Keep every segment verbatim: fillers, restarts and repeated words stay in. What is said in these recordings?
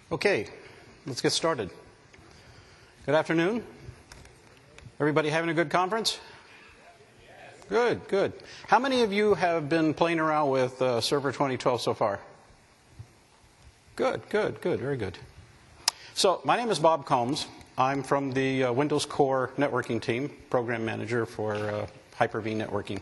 Okay, let's get started. Good afternoon. Everybody having a good conference? Good, good. How many of you have been playing around with uh, Server twenty twelve so far? Good, good, good, very good. So my name is Bob Combs. I'm from the uh, Windows Core networking team, program manager for uh, Hyper-V networking.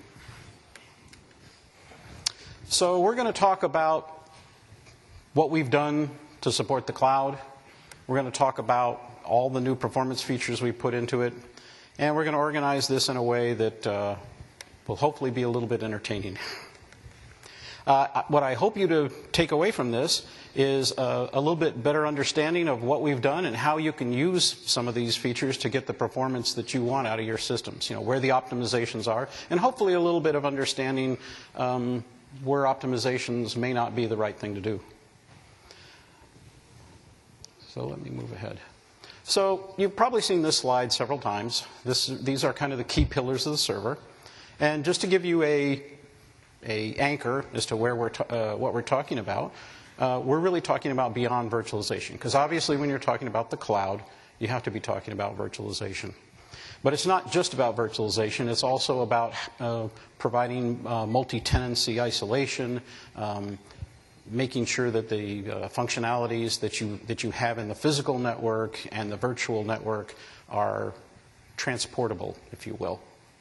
So we're going to talk about what we've done to support the cloud. We're going to talk about all the new performance features we put into it. And we're going to organize this in a way that uh, will hopefully be a little bit entertaining. Uh, what I hope you to take away from this is a, a little bit better understanding of what we've done and how you can use some of these features to get the performance that you want out of your systems, you know, where the optimizations are, and hopefully a little bit of understanding um, where optimizations may not be the right thing to do. So let me move ahead. So you've probably seen this slide several times. This, these are kind of the key pillars of the server. And just to give you a, a anchor as to where we're uh, what we're talking about, uh, we're really talking about beyond virtualization. Because obviously when you're talking about the cloud, you have to be talking about virtualization. But it's not just about virtualization. It's also about uh, providing uh, multi-tenancy isolation, um, making sure that the uh, functionalities that you, that you have in the physical network and the virtual network are transportable, if you will.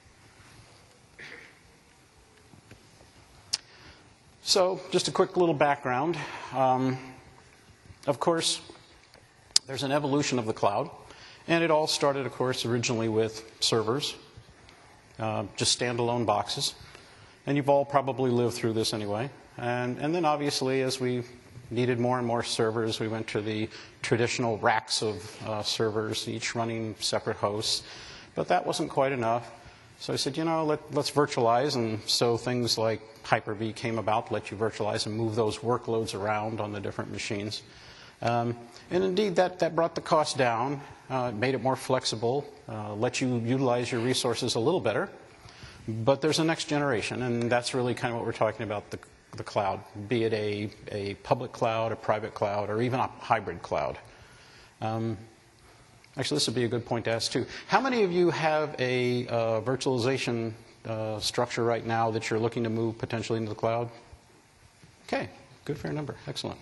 So just a quick little background. Um, of course, there's an evolution of the cloud. And it all started, of course, originally with servers, uh, just standalone boxes. And you've all probably lived through this anyway. And, and then obviously, as we needed more and more servers, we went to the traditional racks of uh, servers, each running separate hosts. But that wasn't quite enough. So I said, you know, let, let's virtualize. And so things like Hyper-V came about to let you virtualize and move those workloads around on the different machines. Um, and indeed, that, that brought the cost down, uh, made it more flexible, uh, let you utilize your resources a little better. But there's a next generation, and that's really kind of what we're talking about, the the cloud, be it a, a public cloud, a private cloud, or even a hybrid cloud. Um, actually, this would be a good point to ask, too. How many of you have a uh, virtualization uh, structure right now that you're looking to move potentially into the cloud? Okay, good, fair number. Excellent.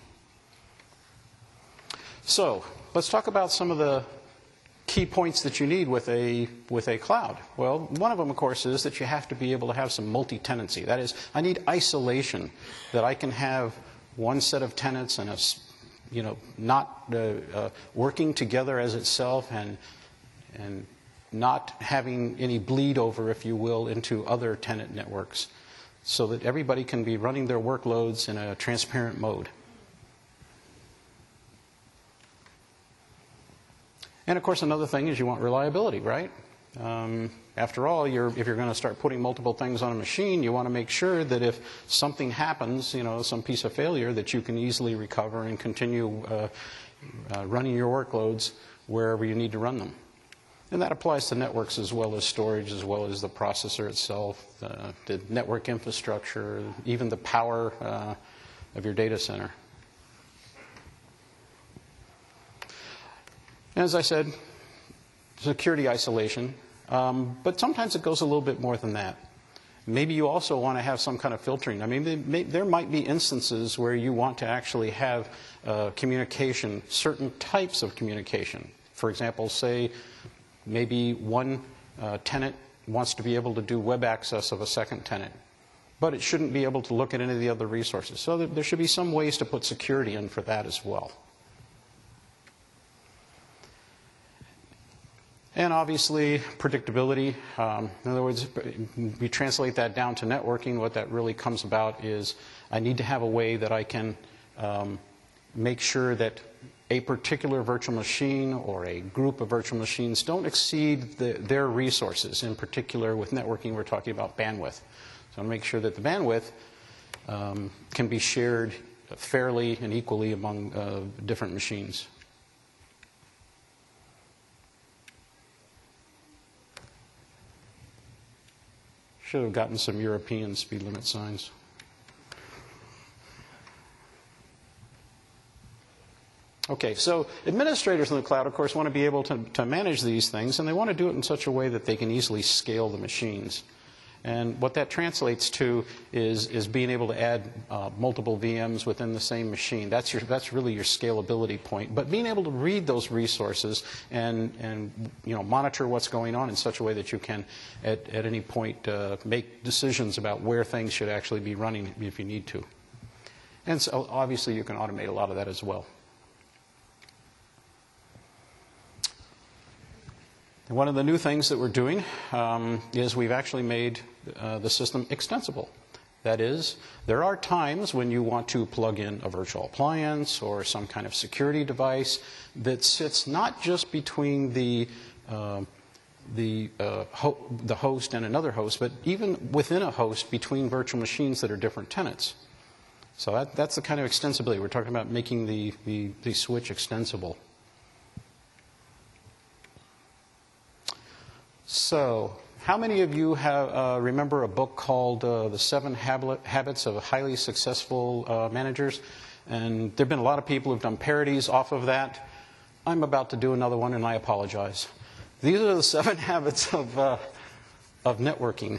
So let's talk about some of the key points that you need with a with a cloud. Well, one of them, of course, is that you have to be able to have some multi-tenancy. That is, I need isolation, that I can have one set of tenants and a, you know, not uh, uh, working together as itself and and not having any bleed over, if you will, into other tenant networks, so that everybody can be running their workloads in a transparent mode. And, of course, another thing is you want reliability, right? Um, after all, you're, if you're going to start putting multiple things on a machine, you want to make sure that if something happens, you know, some piece of failure, that you can easily recover and continue uh, uh, running your workloads wherever you need to run them. And that applies to networks as well as storage, as well as the processor itself, uh, the network infrastructure, even the power uh, of your data center. As I said, security isolation, um, but sometimes it goes a little bit more than that. Maybe you also want to have some kind of filtering. I mean, they may, there might be instances where you want to actually have uh, communication, certain types of communication. For example, say maybe one uh, tenant wants to be able to do web access of a second tenant, but it shouldn't be able to look at any of the other resources. So there should be some ways to put security in for that as well. And obviously, predictability. Um, in other words, we translate that down to networking. What that really comes about is I need to have a way that I can um, make sure that a particular virtual machine or a group of virtual machines don't exceed the, their resources. In particular, with networking, we're talking about bandwidth. So I want to make sure that the bandwidth um, can be shared fairly and equally among uh, different machines. Should have gotten some European speed limit signs. Okay, so administrators in the cloud, of course, want to be able to, to manage these things, and they want to do it in such a way that they can easily scale the machines. And what that translates to is, is being able to add uh, multiple V Ms within the same machine. That's, your, that's really your scalability point. But being able to read those resources and, and you know, monitor what's going on in such a way that you can, at, at any point, uh, make decisions about where things should actually be running if you need to. And so obviously you can automate a lot of that as well. And one of the new things that we're doing um, is we've actually made uh, the system extensible. That is, there are times when you want to plug in a virtual appliance or some kind of security device that sits not just between the, uh, the, uh, ho the host and another host, but even within a host between virtual machines that are different tenants. So that, that's the kind of extensibility. We're talking about making the, the, the switch extensible. So, how many of you have, uh, remember a book called uh, The Seven Habits of Highly Successful uh, Managers? And there have been a lot of people who have done parodies off of that. I'm about to do another one, and I apologize. These are the seven habits of, uh, of networking.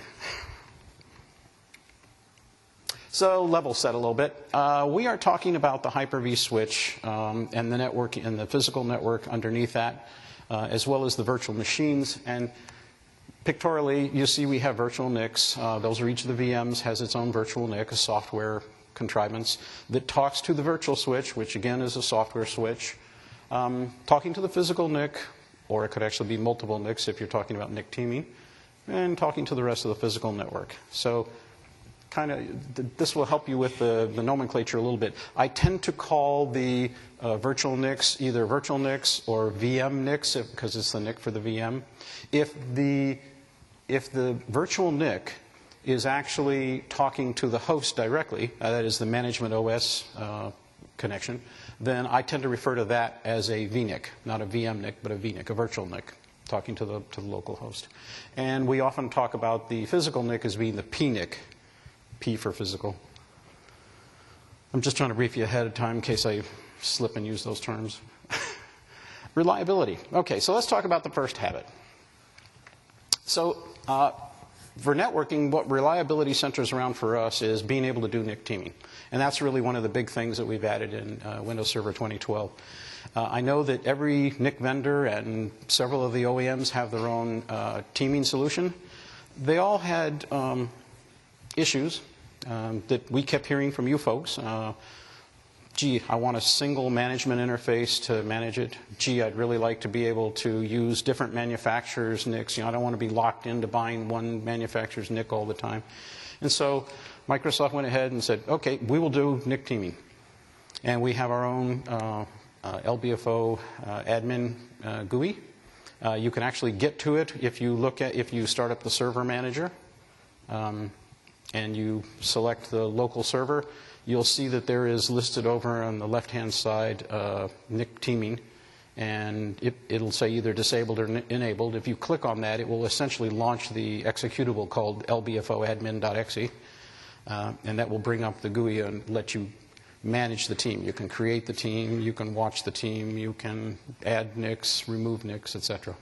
So, level set a little bit. Uh, we are talking about the Hyper-V switch um, and the network and the physical network underneath that, uh, as well as the virtual machines. And pictorially, you see we have virtual N I Cs. Uh, those are each of the V Ms has its own virtual N I C, a software contrivance that talks to the virtual switch, which again is a software switch, um, talking to the physical N I C, or it could actually be multiple N I Cs if you're talking about N I C teaming, and talking to the rest of the physical network. So kind of, this will help you with the, the nomenclature a little bit. I tend to call the uh, virtual N I Cs either virtual N I Cs or V M N I Cs, because it's the N I C for the V M. If the If the virtual N I C is actually talking to the host directly, uh, that is the management O S uh, connection, then I tend to refer to that as a V N I C, not a V M N I C, but a V N I C, a virtual N I C, talking to the, to the local host. And we often talk about the physical N I C as being the P N I C, P for physical. I'm just trying to brief you ahead of time in case I slip and use those terms. Reliability. Okay, so let's talk about the first habit. So uh, for networking, what reliability centers around for us is being able to do N I C teaming. And that's really one of the big things that we've added in uh, Windows Server twenty twelve. Uh, I know that every N I C vendor and several of the O E Ms have their own uh, teaming solution. They all had um, issues um, that we kept hearing from you folks. Uh, Gee, I want a single management interface to manage it. Gee, I'd really like to be able to use different manufacturers' N I Cs. You know, I don't want to be locked into buying one manufacturer's N I C all the time. And so Microsoft went ahead and said, okay, we will do N I C teaming. And we have our own uh, uh, L B F O uh, admin uh, G U I. Uh, you can actually get to it if you look at, if you start up the server manager um, and you select the local server. You'll see that there is listed over on the left-hand side uh, N I C teaming, and it, it'll say either disabled or enabled. If you click on that, it will essentially launch the executable called L B F O admin dot E X E, uh, and that will bring up the G U I and let you manage the team. You can create the team, you can watch the team, you can add N I Cs, remove N I Cs, et cetera.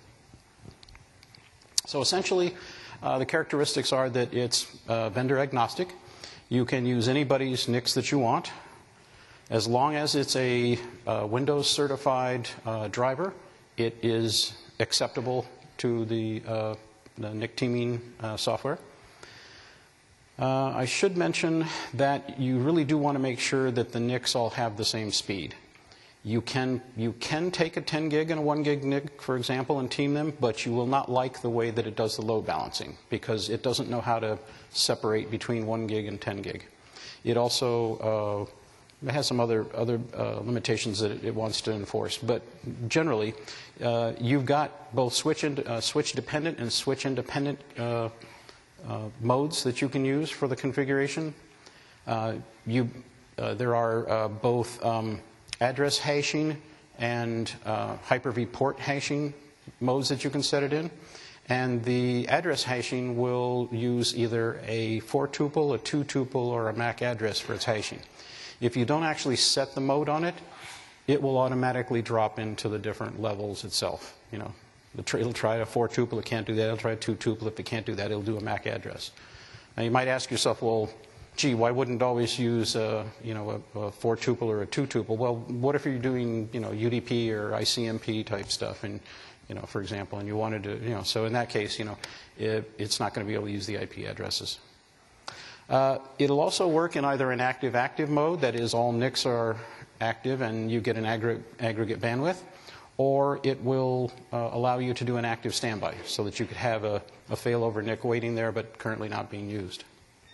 So essentially, uh, the characteristics are that it's uh, vendor agnostic. You can use anybody's N I C that you want. As long as it's a uh, Windows certified uh, driver, it is acceptable to the, uh, the N I C teaming uh, software. Uh, I should mention that you really do want to make sure that the N I Cs all have the same speed. You can, you can take a ten gig and a one gig N I C, for example, and team them, but you will not like the way that it does the load balancing because it doesn't know how to separate between one gig and ten gig. It also uh, it has some other, other uh, limitations that it, it wants to enforce, but generally, uh, you've got both switch, in, uh, switch dependent and switch independent uh, uh, modes that you can use for the configuration. Uh, you, uh, there are uh, both um, address hashing and uh, Hyper-V port hashing modes that you can set it in. And the address hashing will use either a four tuple, a two tuple, or a M A C address for its hashing. If you don't actually set the mode on it, it will automatically drop into the different levels itself. You know, it'll try a four tuple, it can't do that. It'll try a two tuple, if it can't do that, it'll do a M A C address. Now you might ask yourself, well, gee, why wouldn't it always use a, you know, a, a four tuple or a two tuple? Well, what if you're doing, you know, U D P or I C M P type stuff, and, you know, for example, and you wanted to, you know, so in that case, you know, it, it's not going to be able to use the I P addresses. Uh, it'll also work in either an active-active mode, that is, all N I Cs are active and you get an aggregate, aggregate bandwidth, or it will uh, allow you to do an active standby, so that you could have a, a failover N I C waiting there but currently not being used.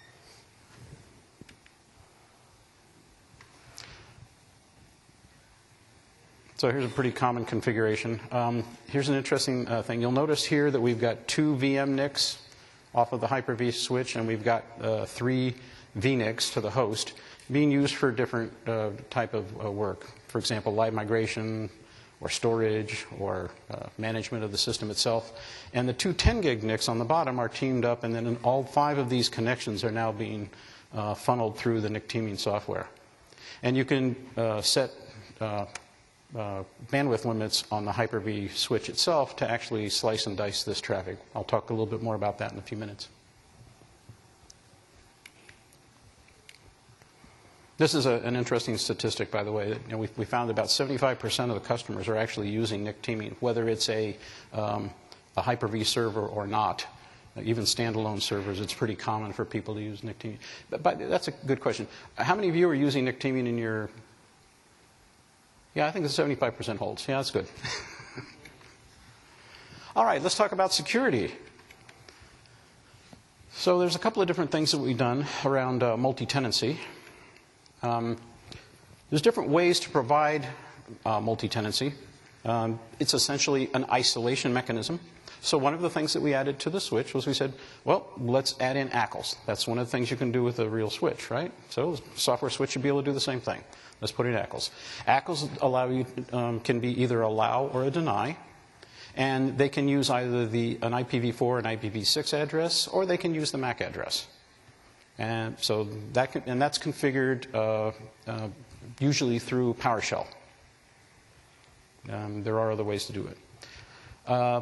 So here's a pretty common configuration. Um, here's an interesting uh, thing. You'll notice here that we've got two V M N I Cs off of the Hyper-V switch, and we've got uh, three V N I Cs to the host being used for different uh, type of uh, work. For example, live migration or storage or uh, management of the system itself. And the two ten gig N I Cs on the bottom are teamed up, and then all five of these connections are now being uh, funneled through the N I C teaming software. And you can uh, set uh, Uh, bandwidth limits on the Hyper-V switch itself to actually slice and dice this traffic. I'll talk a little bit more about that in a few minutes. This is a, an interesting statistic, by the way. That, you know, we, we found about seventy-five percent of the customers are actually using N I C teaming, whether it's a, um, a Hyper-V server or not. Even standalone servers, it's pretty common for people to use N I C teaming. But, but that's a good question. How many of you are using N I C teaming in your... Yeah, I think the seventy-five percent holds. Yeah, that's good. All right, let's talk about security. So there's a couple of different things that we've done around uh, multi-tenancy. Um, there's different ways to provide uh, multi-tenancy. Um, it's essentially an isolation mechanism. So one of the things that we added to the switch was we said, well, let's add in A C Ls. That's one of the things you can do with a real switch, right? So a software switch should be able to do the same thing. Let's put in A C Ls. A C Ls allow you, um, can be either allow or a deny. And they can use either the, an I P v four and I P v six address, or they can use the M A C address. And so that can, and that's configured uh, uh, usually through PowerShell. Um, there are other ways to do it. Uh,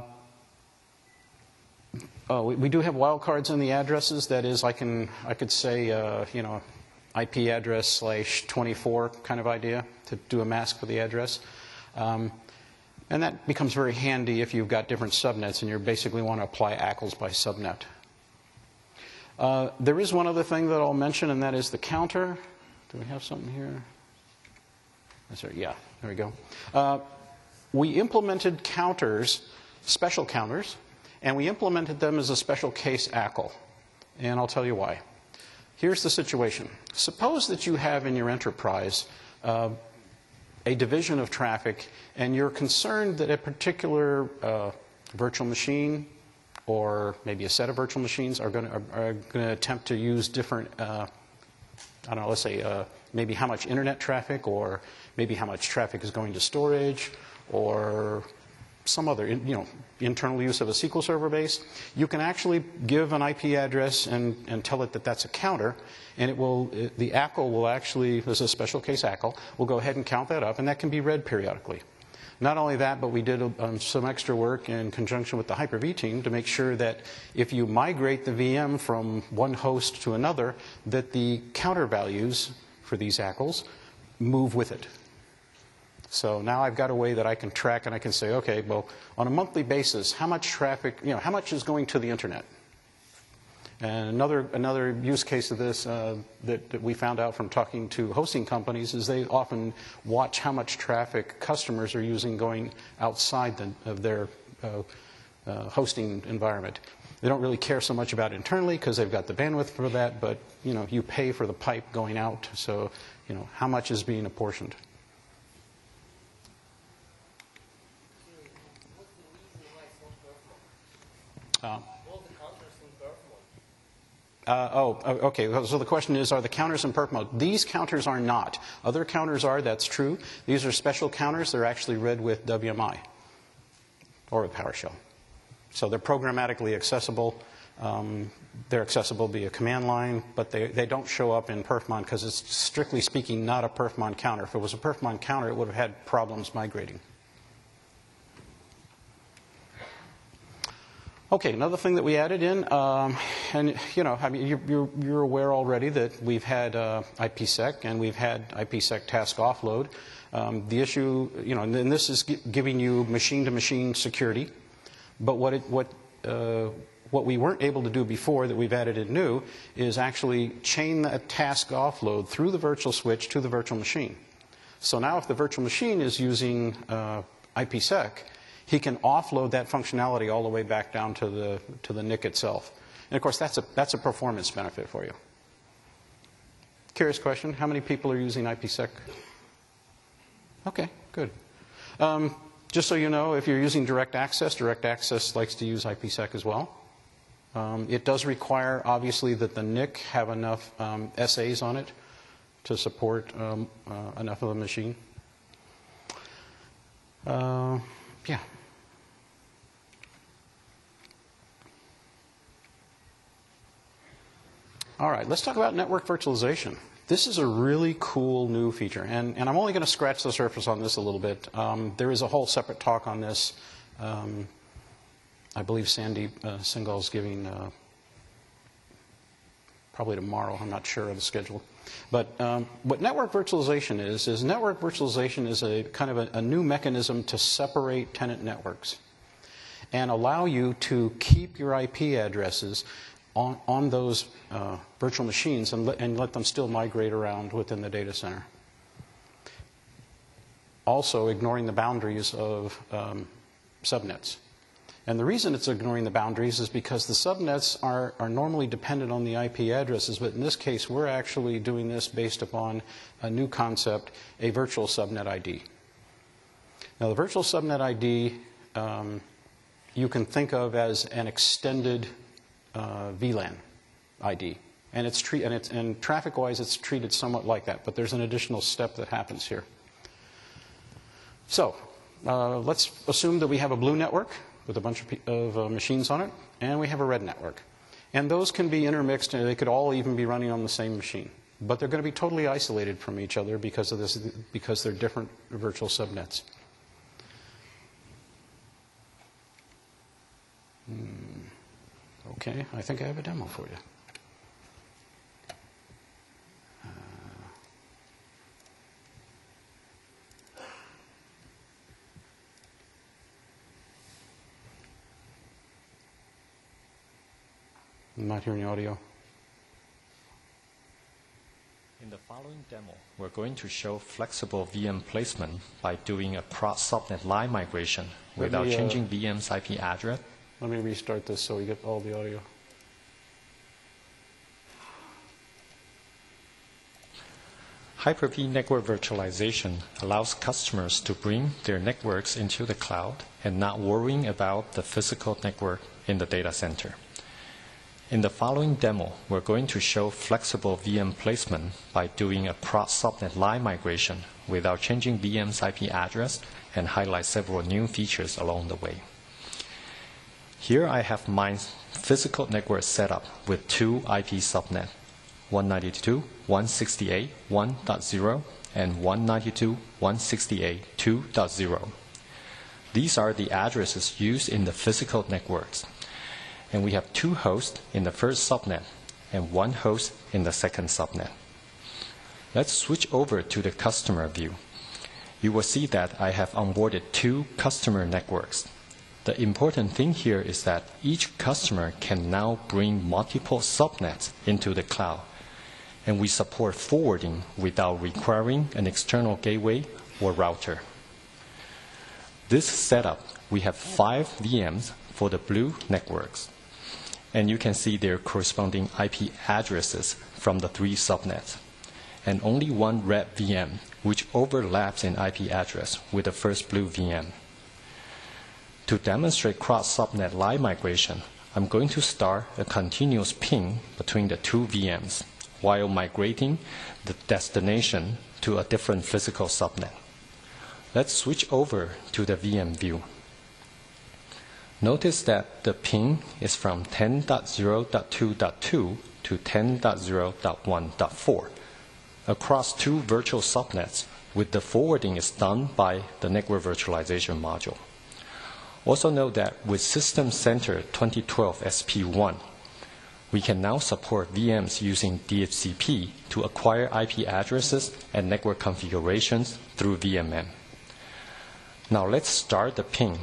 oh, we, we do have wildcards in the addresses. That is, I can I could say uh, you know, I P address slash twenty-four kind of idea to do a mask for the address. Um, and that becomes very handy if you've got different subnets and you basically want to apply A C Ls by subnet. Uh, there is one other thing that I'll mention, and that is the counter. Do we have something here? That's right. Yeah, there we go. Uh, we implemented counters, special counters, and we implemented them as a special case A C L. And I'll tell you why. Here's the situation. Suppose that you have in your enterprise uh, a division of traffic, and you're concerned that a particular uh, virtual machine or maybe a set of virtual machines are going to, are, are going to attempt to use different, uh, I don't know, let's say uh, maybe how much internet traffic, or maybe how much traffic is going to storage, or some other, you know, internal use of a S Q L Server base. You can actually give an I P address and, and tell it that that's a counter, and it will, it, the A C L will actually, this is a special case A C L, will go ahead and count that up, and that can be read periodically. Not only that, but we did um, some extra work in conjunction with the Hyper-V team to make sure that if you migrate the V M from one host to another, that the counter values for these A C Ls move with it. So now I've got a way that I can track, and I can say, okay, well, on a monthly basis, how much traffic, you know, how much is going to the internet? And another, another use case of this uh, that, that we found out from talking to hosting companies is they often watch how much traffic customers are using going outside the, of their uh, uh, hosting environment. They don't really care so much about it internally because they've got the bandwidth for that, but you know, you pay for the pipe going out, so you know, how much is being apportioned. Uh, Uh, oh, okay. So the question is, are the counters in perp mode? These counters are not. Other counters are, that's true. These are special counters. They're actually read with W M I or with PowerShell. So they're programmatically accessible. Um, they're accessible via command line, but they, they don't show up in perfmon because it's, strictly speaking, not a perfmon counter. If it was a perfmon counter, it would have had problems migrating. Okay, another thing that we added in, um, and you know, I mean, you're, you're, you're aware already that we've had uh, I P sec and we've had I P sec task offload. Um, the issue, you know, and this is giving you machine-to-machine security, but what it, what uh, what we weren't able to do before that we've added in new is actually chain that task offload through the virtual switch to the virtual machine. So now, if the virtual machine is using uh, I P sec, he can offload that functionality all the way back down to the to the N I C itself. And of course, that's a that's a performance benefit for you. Curious question: how many people are using I P sec? Okay, good. Um, just so you know, if you're using direct access, direct access likes to use I P sec as well. Um, it does require, obviously, that the N I C have enough um, S As on it to support um, uh, enough of the machine. Uh, yeah. All right, let's talk about network virtualization. This is a really cool new feature, and, and I'm only going to scratch the surface on this a little bit. Um, there is a whole separate talk on this. Um, I believe Sandy uh, Singhal is giving uh, probably tomorrow. I'm not sure of the schedule. But um, what network virtualization is, is network virtualization is a kind of a, a new mechanism to separate tenant networks and allow you to keep your I P addresses on, on those uh, virtual machines and let, and let them still migrate around within the data center. Also ignoring the boundaries of um, subnets. And the reason it's ignoring the boundaries is because the subnets are, are normally dependent on the I P addresses, but in this case, we're actually doing this based upon a new concept, a virtual subnet I D. Now, the virtual subnet I D um, you can think of as an extended uh, V LAN I D. And, it's treat, and, it's, and traffic-wise, it's treated somewhat like that, but there's an additional step that happens here. So uh, let's assume that we have a blue network with a bunch of, of uh, machines on it, and we have a red network. And those can be intermixed, and they could all even be running on the same machine. But they're going to be totally isolated from each other because of this, because they're different virtual subnets. Hmm. Okay, I think I have a demo for you. I'm not hearing audio. In the following demo, we're going to show flexible V M placement by doing a cross-subnet line migration Let without me, uh, changing V M's I P address. Let me restart this so we get all the audio. Hyper-V network virtualization allows customers to bring their networks into the cloud and not worrying about the physical network in the data center. In the following demo, we're going to show flexible V M placement by doing a cross-subnet line migration without changing V M's I P address and highlight several new features along the way. Here I have my physical network set up with two I P subnets, one ninety-two dot one sixty-eight dot one dot zero and one ninety-two dot one sixty-eight dot two dot zero. These are the addresses used in the physical networks. And we have two hosts in the first subnet and one host in the second subnet. Let's switch over to the customer view. You will see that I have onboarded two customer networks. The important thing here is that each customer can now bring multiple subnets into the cloud, and we support forwarding without requiring an external gateway or router. This setup, we have five V Ms for the blue networks. And you can see their corresponding I P addresses from the three subnets, and only one red V M, which overlaps in I P address with the first blue V M. To demonstrate cross-subnet line migration, I'm going to start a continuous ping between the two V Ms while migrating the destination to a different physical subnet. Let's switch over to the V M view. Notice that the ping is from ten dot zero dot two dot two to ten dot zero dot one dot four across two virtual subnets, with the forwarding is done by the network virtualization module. Also note that with System Center twenty twelve S P one, we can now support V Ms using D H C P to acquire I P addresses and network configurations through V M M. Now let's start the ping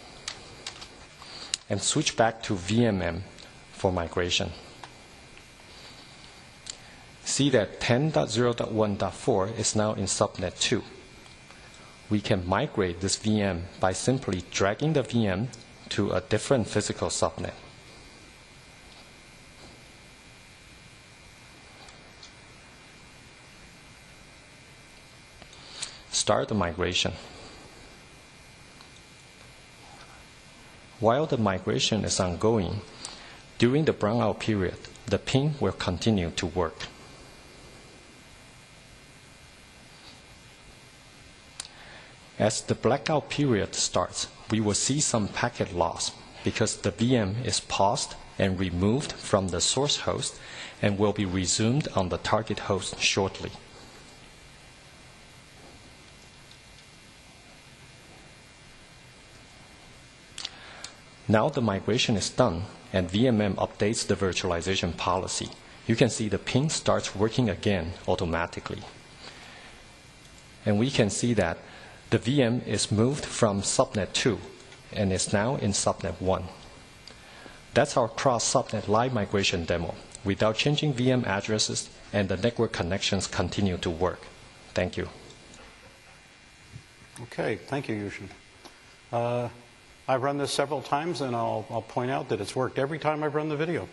and switch back to V M M for migration. See that ten dot zero dot one dot four is now in subnet two. We can migrate this V M by simply dragging the V M to a different physical subnet. Start the migration. While the migration is ongoing, during the brownout period, the ping will continue to work. As the blackout period starts, we will see some packet loss because the V M is paused and removed from the source host and will be resumed on the target host shortly. Now the migration is done and V M M updates the virtualization policy. You can see the ping starts working again automatically. And we can see that the V M is moved from subnet two and is now in subnet one. That's our cross-subnet live migration demo. Without changing V M addresses, and the network connections continue to work. Thank you. Okay, thank you, Yushin. Uh, I've run this several times, and I'll, I'll point out that it's worked every time I've run the video.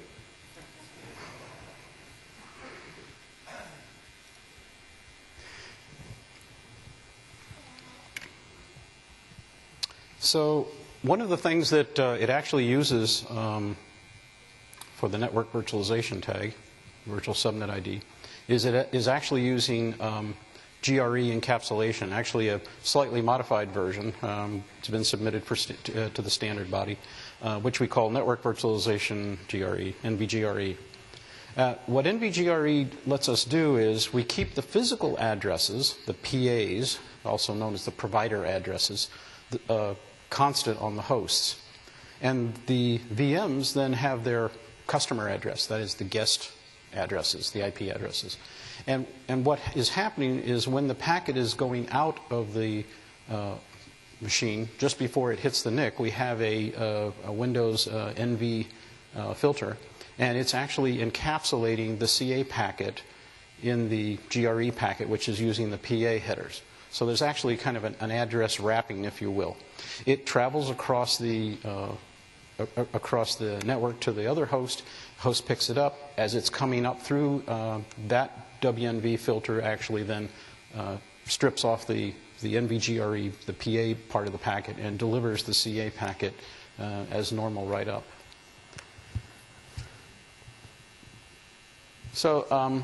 So one of the things that uh, it actually uses um, for the network virtualization tag, virtual subnet I D, is it is actually using um, G R E encapsulation, actually a slightly modified version. Um, it's been submitted for st to, uh, to the standard body, uh, which we call Network Virtualization G R E, N V G R E. Uh, what N V G R E lets us do is we keep the physical addresses, the P As, also known as the provider addresses, uh, constant on the hosts. And the V Ms then have their customer address, that is the guest addresses, the I P addresses. And, and what is happening is when the packet is going out of the uh, machine, just before it hits the N I C, we have a, uh, a Windows uh, N V uh, filter, and it's actually encapsulating the C A packet in the G R E packet, which is using the P A headers. So there's actually kind of an, an address wrapping, if you will. It travels across the uh, a across the network to the other host. Host picks it up. As it's coming up through, uh, that W N V filter actually then uh, strips off the, the N V G R E, the P A part of the packet, and delivers the C A packet uh, as normal right up. So um,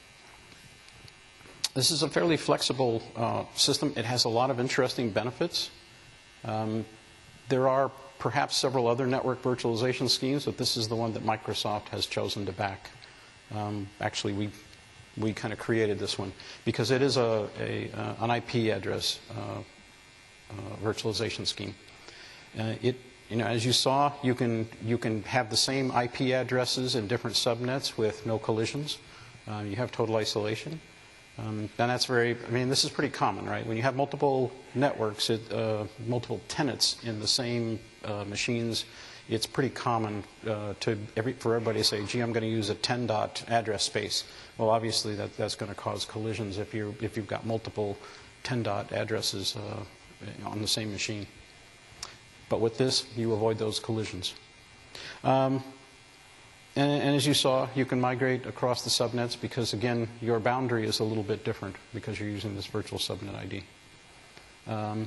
this is a fairly flexible uh, system. It has a lot of interesting benefits. Um, there are perhaps several other network virtualization schemes, but this is the one that Microsoft has chosen to back. Um, actually, we we kind of created this one because it is a, a uh, an I P address uh, uh, virtualization scheme. Uh, it you know as you saw, you can you can have the same I P addresses in different subnets with no collisions. Uh, you have total isolation. Um, and that's very, I mean, this is pretty common, right? When you have multiple networks, it, uh, multiple tenants in the same uh, machines, it's pretty common uh, to every, for everybody to say, gee, I'm going to use a ten dot address space. Well, obviously, that, that's going to cause collisions if, you're, if you've got multiple ten dot addresses uh, on the same machine. But with this, you avoid those collisions. Um, And, and as you saw, you can migrate across the subnets because, again, your boundary is a little bit different because you're using this virtual subnet I D. Um,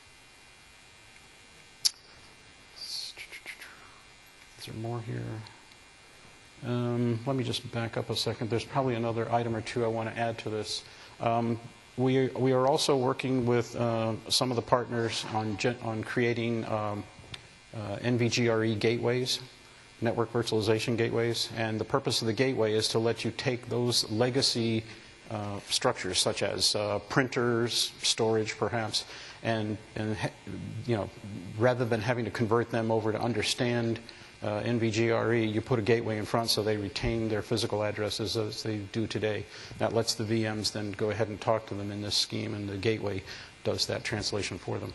is there more here? Um, let me just back up a second. There's probably another item or two I want to add to this. Um, we, we are also working with uh, some of the partners on, on creating um, uh, N V G R E gateways, network virtualization gateways, and the purpose of the gateway is to let you take those legacy uh, structures, such as uh, printers, storage perhaps, and, and you know, rather than having to convert them over to understand uh, N V G R E, you put a gateway in front so they retain their physical addresses as they do today. That lets the V Ms then go ahead and talk to them in this scheme, and the gateway does that translation for them.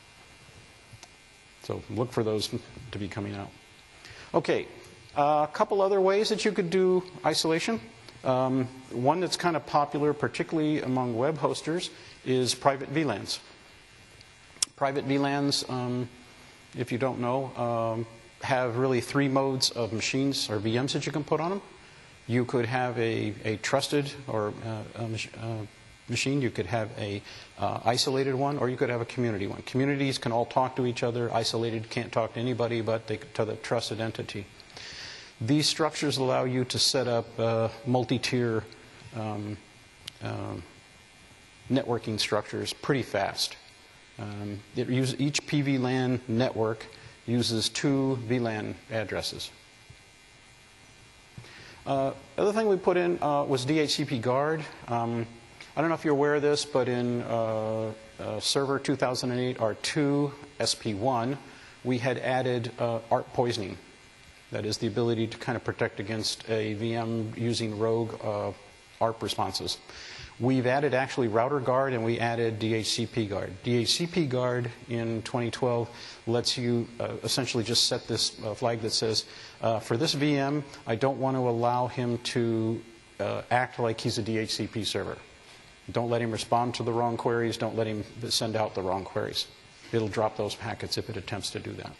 So look for those to be coming out. Okay, uh, a couple other ways that you could do isolation. Um, one that's kind of popular, particularly among web hosters, is private V LANs. Private V LANs, um, if you don't know, um, have really three modes of machines or V Ms that you can put on them. You could have a, a trusted or uh, a mach uh, machine. You could have a uh, isolated one, or you could have a community one. Communities can all talk to each other. Isolated can't talk to anybody but they, to the trusted entity. These structures allow you to set up uh, multi-tier um, uh, networking structures pretty fast. Um, it use, each P V LAN network uses two V LAN addresses. Uh, other thing we put in uh, was D H C P guard. Um, I don't know if you're aware of this, but in uh, uh, Server two thousand eight R two S P one, we had added uh, A R P poisoning. That is the ability to kind of protect against a V M using rogue uh, A R P responses. We've added actually router guard, and we added D H C P guard. D H C P guard in twenty twelve lets you uh, essentially just set this uh, flag that says, uh, for this V M, I don't want to allow him to uh, act like he's a D H C P server. Don't let him respond to the wrong queries. Don't let him send out the wrong queries. It'll drop those packets if it attempts to do that.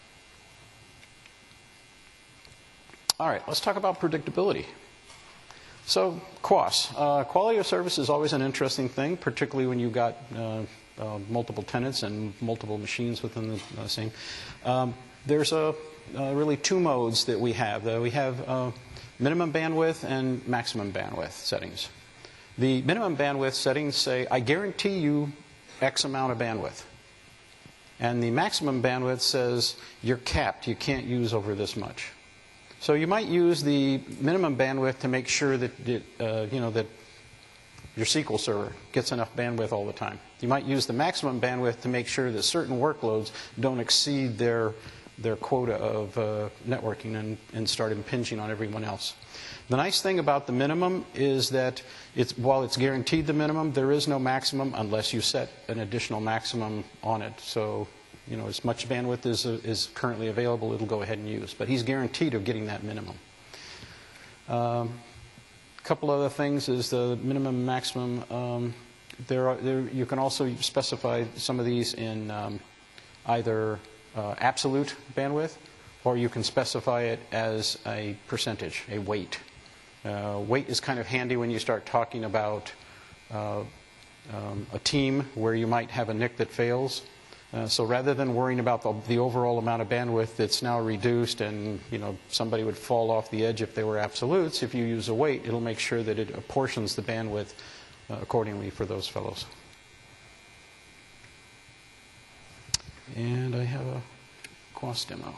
All right, let's talk about predictability. So, Q O S. Uh, quality of service is always an interesting thing, particularly when you've got uh, uh, multiple tenants and multiple machines within the uh, same. Um, there's a, uh, really two modes that we have. Uh, we have uh, minimum bandwidth and maximum bandwidth settings. The minimum bandwidth settings say, I guarantee you X amount of bandwidth. And the maximum bandwidth says, you're capped. You can't use over this much. So you might use the minimum bandwidth to make sure that it, uh, you know that your S Q L server gets enough bandwidth all the time. You might use the maximum bandwidth to make sure that certain workloads don't exceed their their quota of uh, networking and, and start impinging on everyone else. The nice thing about the minimum is that it's, while it's guaranteed the minimum, there is no maximum unless you set an additional maximum on it. So, you know, as much bandwidth as is currently available, it'll go ahead and use. But he's guaranteed of getting that minimum. A um, couple other things is the minimum and maximum. Um, there are, there, you can also specify some of these in um, either uh, absolute bandwidth, or you can specify it as a percentage, a weight. Uh, weight is kind of handy when you start talking about uh, um, a team where you might have a N I C that fails. Uh, so rather than worrying about the, the overall amount of bandwidth that's now reduced and, you know, somebody would fall off the edge if they were absolutes, if you use a weight, it'll make sure that it apportions the bandwidth uh, accordingly for those fellows. And I have a Q O S demo.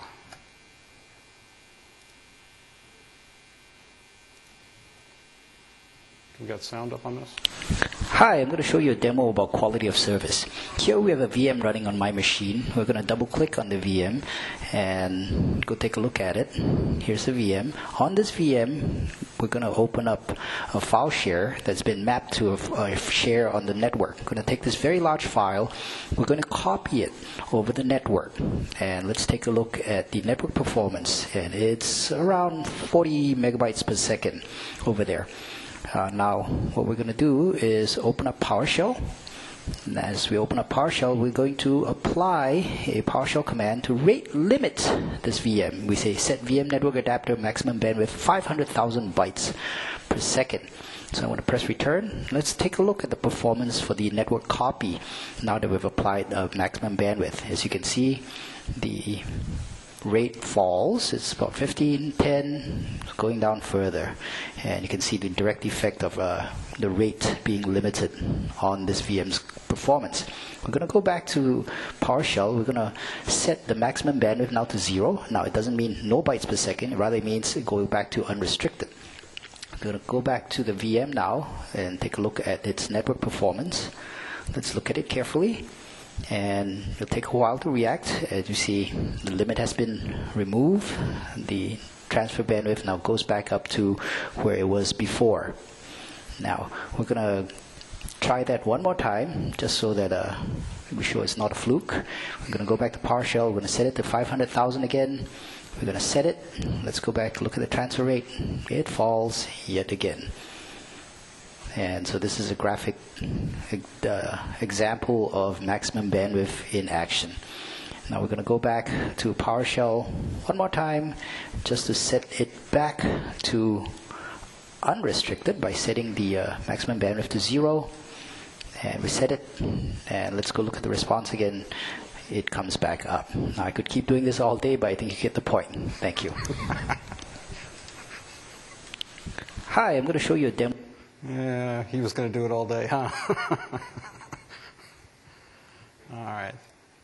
We got sound up on this? Hi, I'm going to show you a demo about quality of service. Here we have a V M running on my machine. We're going to double click on the V M and go take a look at it. Here's the V M. On this V M, we're going to open up a file share that's been mapped to a, a share on the network. We're going to take this very large file. We're going to copy it over the network. And let's take a look at the network performance. And it's around forty megabytes per second over there. Uh, now, what we're going to do is open up PowerShell. And as we open up PowerShell, we're going to apply a PowerShell command to rate limit this V M. We say set V M network adapter maximum bandwidth five hundred thousand bytes per second. So I'm going to press return. Let's take a look at the performance for the network copy now that we've applied uh, maximum bandwidth. As you can see, the rate falls. It's about fifteen, ten, going down further. And you can see the direct effect of uh, the rate being limited on this V M's performance. We're going to go back to PowerShell. We're going to set the maximum bandwidth now to zero. Now, it doesn't mean no bytes per second. It rather means going back to unrestricted. We're going to go back to the V M now and take a look at its network performance. Let's look at it carefully. And it'll take a while to react. As you see, the limit has been removed. The transfer bandwidth now goes back up to where it was before. Now, we're going to try that one more time, just so that uh, we're sure it's not a fluke. We're going to go back to PowerShell. We're going to set it to five hundred thousand again. We're going to set it. Let's go back, look at the transfer rate. It falls yet again. And so this is a graphic uh, example of maximum bandwidth in action. Now we're going to go back to PowerShell one more time, just to set it back to unrestricted by setting the uh, maximum bandwidth to zero. And we set it, and let's go look at the response again. It comes back up. Now I could keep doing this all day, but I think you get the point. Thank you. Hi, I'm going to show you a demo. Yeah, he was going to do it all day, huh? All right.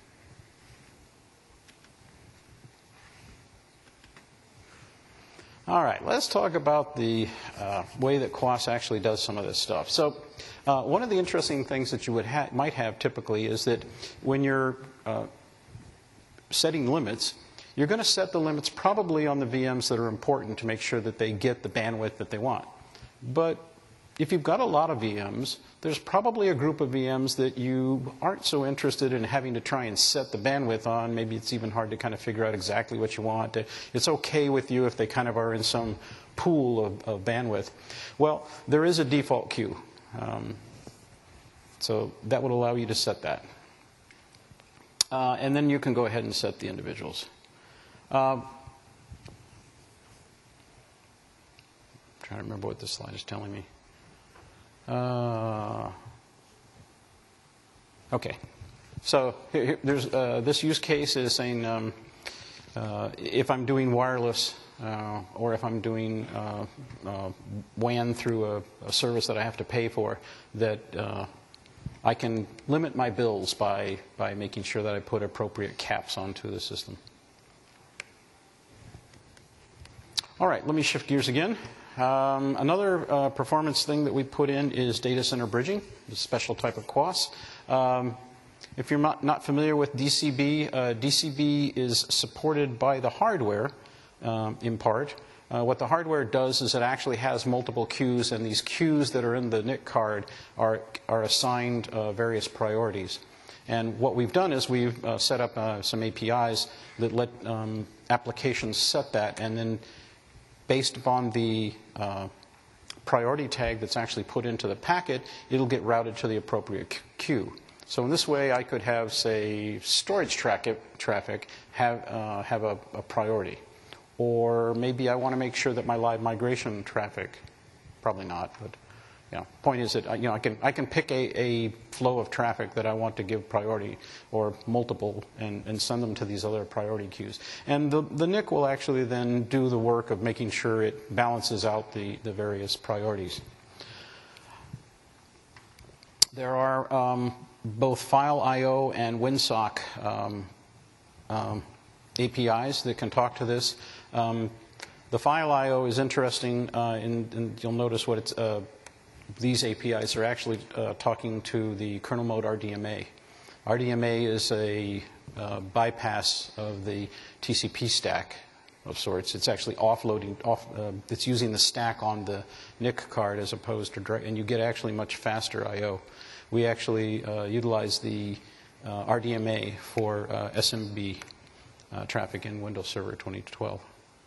All right, let's talk about the uh, way that Quas actually does some of this stuff. So uh, one of the interesting things that you would ha might have typically is that when you're uh, setting limits, you're going to set the limits probably on the V Ms that are important to make sure that they get the bandwidth that they want. But if you've got a lot of V Ms, there's probably a group of V Ms that you aren't so interested in having to try and set the bandwidth on. Maybe it's even hard to kind of figure out exactly what you want. It's okay with you if they kind of are in some pool of, of bandwidth. Well, there is a default queue. Um, so that would allow you to set that. Uh, and then you can go ahead and set the individuals. Uh, trying to remember what this slide is telling me. Uh, okay, so here, here, there's uh, this use case is saying um, uh, if I'm doing wireless uh, or if I'm doing uh, uh, W A N through a, a service that I have to pay for, that uh, I can limit my bills by by making sure that I put appropriate caps onto the system. All right, let me shift gears again. Um, another uh, performance thing that we put in is data center bridging, a special type of Quas. Um, if you're not, not familiar with D C B, uh, D C B is supported by the hardware um, in part. Uh, what the hardware does is it actually has multiple queues, and these queues that are in the N I C card are, are assigned uh, various priorities. And what we've done is we've uh, set up uh, some A P Is that let um, applications set that, and then based upon the uh, priority tag that's actually put into the packet, it'll get routed to the appropriate queue. So in this way, I could have, say, storage tra traffic have, uh, have a, a priority. Or maybe I want to make sure that my live migration traffic, probably not, but yeah. Point is that you know I can I can pick a, a flow of traffic that I want to give priority, or multiple, and, and send them to these other priority queues. And the, the N I C will actually then do the work of making sure it balances out the, the various priorities. There are um, both File I O and WinSock um, um, A P Is that can talk to this. Um, the File I O is interesting, uh, and, and you'll notice what it's. Uh, These A P Is are actually uh, talking to the kernel mode R D M A. R D M A is a uh, bypass of the T C P stack of sorts. It's actually offloading, off, uh, it's using the stack on the N I C card as opposed to direct, and you get actually much faster I O. We actually uh, utilize the uh, R D M A for uh, S M B uh, traffic in Windows Server twenty twelve.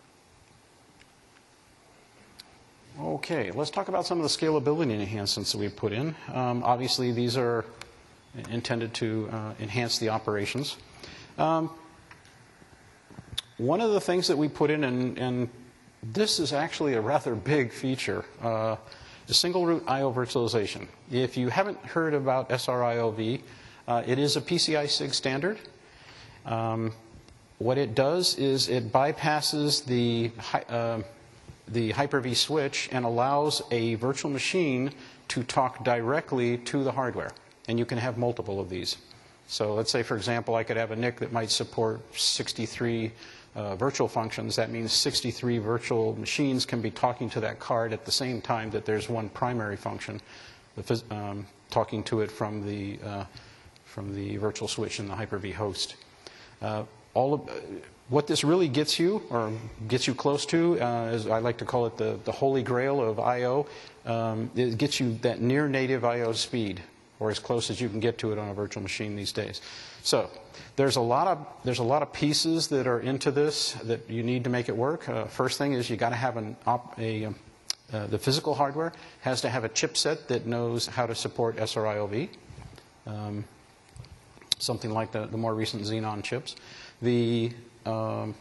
Okay, let's talk about some of the scalability enhancements that we've put in. Um, obviously, these are intended to uh, enhance the operations. Um, one of the things that we put in, and, and this is actually a rather big feature, uh, is single root I O virtualization. If you haven't heard about S R I O V, uh, it is a P C I SIG standard. Um, what it does is it bypasses the, uh, the Hyper-V switch and allows a virtual machine to talk directly to the hardware. And you can have multiple of these. So let's say, for example, I could have a N I C that might support sixty-three uh, virtual functions. That means sixty-three virtual machines can be talking to that card at the same time that there's one primary function the, um, talking to it from the, uh, from the virtual switch in the Hyper-V host. Uh, all of, uh, what this really gets you, or gets you close to, uh, as I like to call it the, the holy grail of I O, um, it gets you that near native I O speed, or as close as you can get to it on a virtual machine these days. So there's a lot of there's a lot of pieces that are into this that you need to make it work. Uh, first thing is you got to have an op, a um, uh, the physical hardware has to have a chipset that knows how to support S R I O V, um, something like the, the more recent Xenon chips. The um,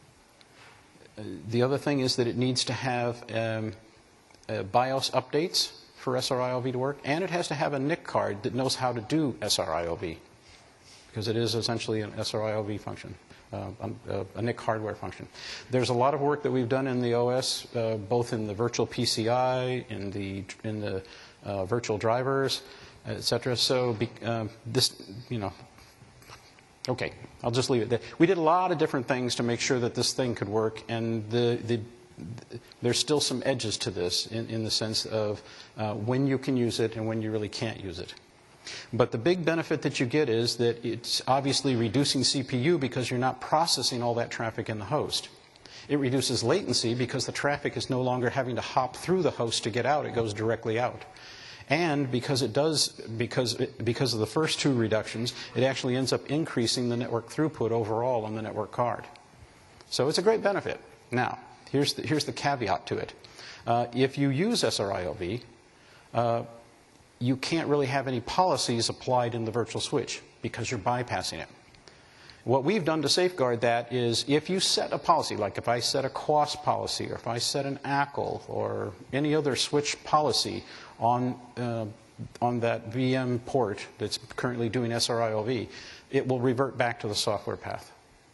the other thing is that it needs to have um, uh, BIOS updates for S R I O V to work, and it has to have a N I C card that knows how to do S R I O V, because it is essentially an S R I O V function, uh, a, a N I C hardware function. There's a lot of work that we've done in the O S, uh, both in the virtual P C I, in the in the uh, virtual drivers, et cetera. So be, uh, this, you know, okay, I'll just leave it there. We did a lot of different things to make sure that this thing could work, and the the there's still some edges to this in, in the sense of uh, when you can use it and when you really can't use it. But the big benefit that you get is that it's obviously reducing C P U because you're not processing all that traffic in the host. It reduces latency because the traffic is no longer having to hop through the host to get out. It goes directly out. And because it does, because, it, because of the first two reductions, it actually ends up increasing the network throughput overall on the network card. So it's a great benefit. Now, Here's the, here's the caveat to it. Uh, if you use S R I O V, uh, you can't really have any policies applied in the virtual switch because you're bypassing it. What we've done to safeguard that is if you set a policy, like if I set a Q O S policy, or if I set an A C L, or any other switch policy on, uh, on that V M port that's currently doing S R I O V, it will revert back to the software path.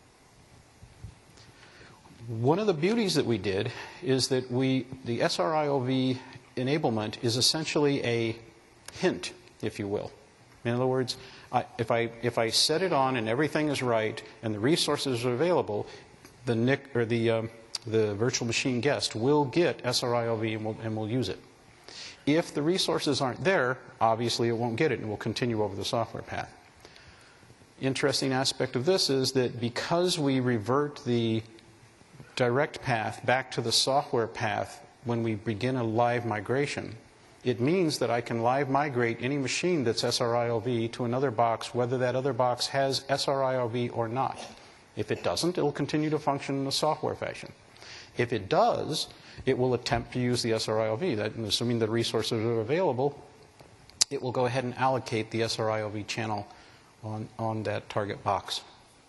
One of the beauties that we did is that we, the S R I O V enablement is essentially a hint, if you will. In other words, I, if, I, if I set it on and everything is right and the resources are available, the N I C, or the, um, the virtual machine guest will get S R I O V and will, and will use it. If the resources aren't there, obviously it won't get it and will continue over the software path. Interesting aspect of this is that because we revert the direct path back to the software path when we begin a live migration, it means that I can live migrate any machine that's S R I O V to another box, whether that other box has S R I O V or not. If it doesn't, it will continue to function in the software fashion. If it does, it will attempt to use the S R I O V. That, assuming the resources are available, it will go ahead and allocate the S R I O V channel on, on that target box.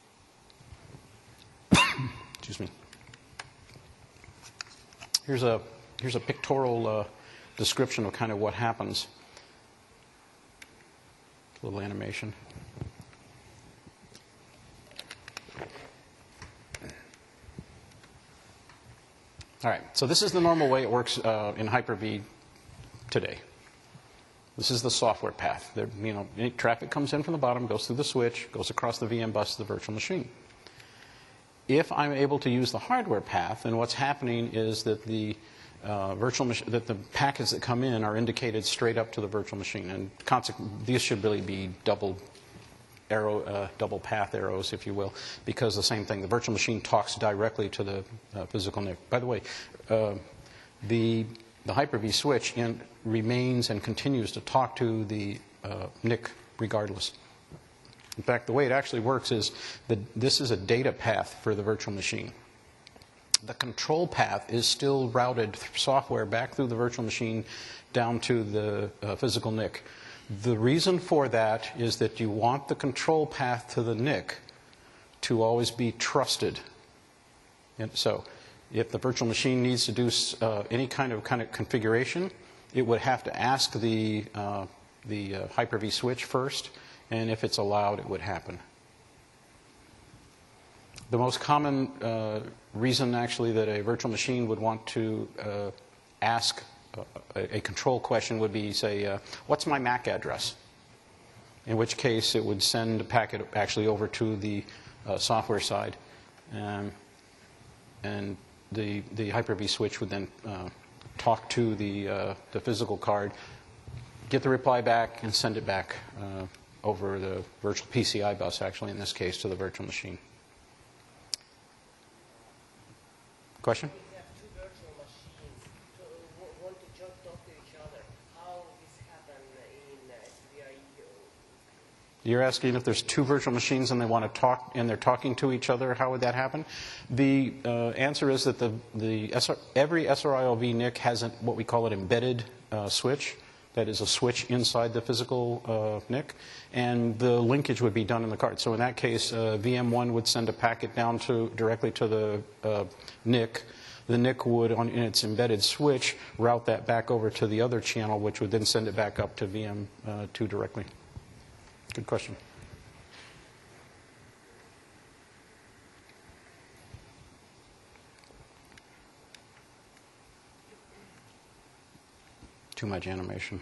Excuse me. Here's a, here's a pictorial uh, description of kind of what happens. A little animation. All right, so this is the normal way it works uh, in Hyper-V today. This is the software path. There, you know, any traffic comes in from the bottom, goes through the switch, goes across the V M bus to the virtual machine. If I'm able to use the hardware path, then what's happening is that the uh, virtual mach- that the packets that come in are indicated straight up to the virtual machine, and these should really be double arrow, uh, double path arrows, if you will, because the same thing. The virtual machine talks directly to the uh, physical N I C. By the way, uh, the the Hyper-V switch in, remains and continues to talk to the uh, N I C regardless. In fact, the way it actually works is that this is a data path for the virtual machine. The control path is still routed through software back through the virtual machine down to the uh, physical N I C. The reason for that is that you want the control path to the N I C to always be trusted. And so if the virtual machine needs to do uh, any kind of kind of configuration, it would have to ask the, uh, the uh, Hyper-V switch first. And if it's allowed, it would happen. the most common uh, reason, actually, that a virtual machine would want to uh, ask a, a control question would be, say, uh, what's my M A C address? In which case, it would send a packet actually over to the uh, software side. Um, and the, the Hyper-V switch would then uh, talk to the, uh, the physical card, get the reply back, and send it back uh, over the virtual P C I bus, actually, in this case, to the virtual machine. Question? We have two virtual machines to uh, want to talk to each other. How this happen in uh, S V I O? You're asking if there's two virtual machines and they want to talk and they're talking to each other, how would that happen? The uh, answer is that the, the S R, every S R I O V N I C has a, what we call an embedded uh, switch. That is a switch inside the physical uh, N I C, and the linkage would be done in the card. So in that case, uh, V M one would send a packet down to directly to the uh, N I C. The N I C would, on, in its embedded switch, route that back over to the other channel, which would then send it back up to V M two directly. Good question. Too much animation.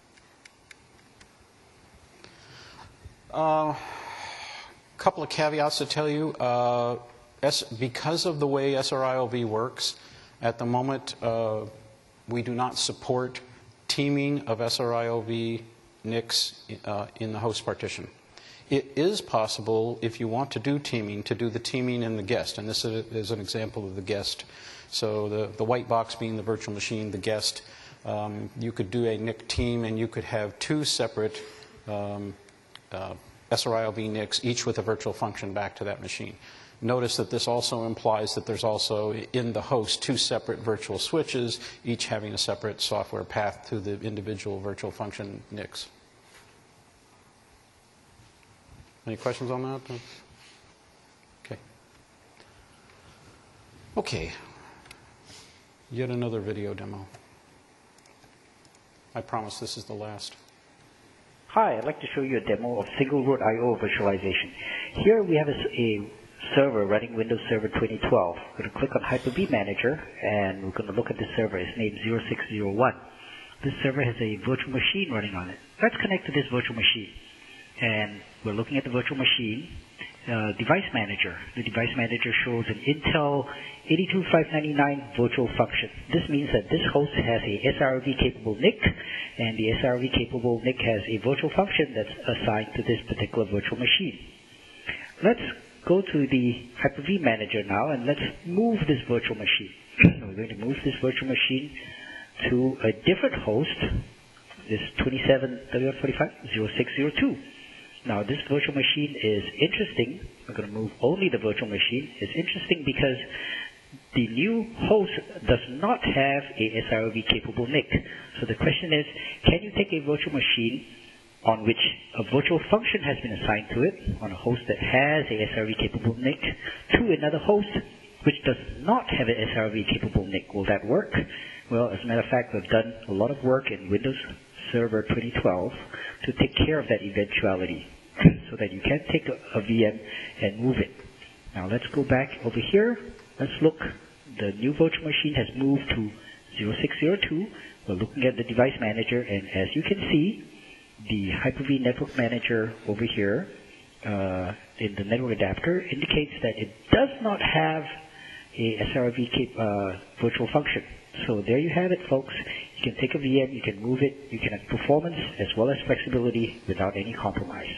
A uh, couple of caveats to tell you. Uh, S, because of the way S R I O V works, at the moment uh, we do not support teaming of S R I O V N I Cs uh, in the host partition. It is possible, if you want to do teaming, to do the teaming in the guest, and this is an example of the guest. So the, the white box being the virtual machine, the guest. Um, you could do a N I C team, and you could have two separate um, uh, S R I O V N I Cs, each with a virtual function back to that machine. Notice that this also implies that there's also in the host two separate virtual switches, each having a separate software path to the individual virtual function N I Cs. Any questions on that? Okay. Okay. Yet another video demo. I promise this is the last. Hi, I'd like to show you a demo of single root I O virtualization. Here we have a, a server running Windows Server twenty twelve. We're going to click on Hyper-V Manager, and we're going to look at the server. It's named zero six zero one. This server has a virtual machine running on it. Let's connect to this virtual machine. And we're looking at the virtual machine. Uh, device Manager. The Device Manager shows an Intel eighty-two five ninety-nine virtual function. This means that this host has a S R I O V capable N I C, and the S R I O V capable N I C has a virtual function that's assigned to this particular virtual machine. Let's go to the Hyper-V Manager now, and let's move this virtual machine. We're going to move this virtual machine to a different host, this twenty-seven W one forty-five zero six zero two. Now, this virtual machine is interesting. We're going to move only the virtual machine. It's interesting because the new host does not have a S R I O V capable N I C. So the question is, can you take a virtual machine on which a virtual function has been assigned to it, on a host that has a S R I O V capable N I C, to another host which does not have an S R I O V capable N I C? Will that work? Well, as a matter of fact, we've done a lot of work in Windows Server twenty twelve to take care of that eventuality so that you can take a, a V M and move it. Now let's go back over here. Let's look. The new virtual machine has moved to zero six zero two. We're looking at the Device Manager, and as you can see, the Hyper-V Network Manager over here uh, in the network adapter indicates that it does not have a S R I O V cap uh, virtual function. So there you have it, folks. You can take a V M, you can move it, you can have performance as well as flexibility without any compromise.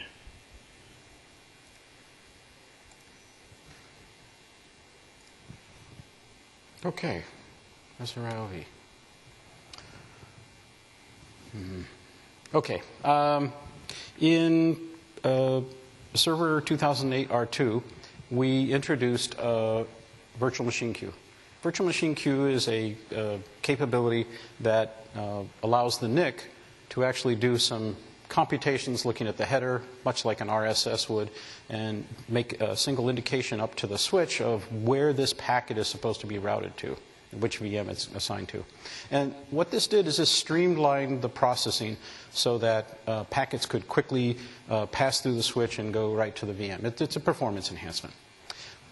Okay, S R I O V. Mm-hmm. Okay, um, in uh, Server two thousand eight R two, we introduced uh, Virtual Machine Queue. Virtual Machine Queue is a uh, capability that uh, allows the N I C to actually do some computations looking at the header, much like an R S S would, and make a single indication up to the switch of where this packet is supposed to be routed to, which V M it's assigned to. And what this did is this streamlined the processing so that uh, packets could quickly uh, pass through the switch and go right to the V M. It, it's a performance enhancement.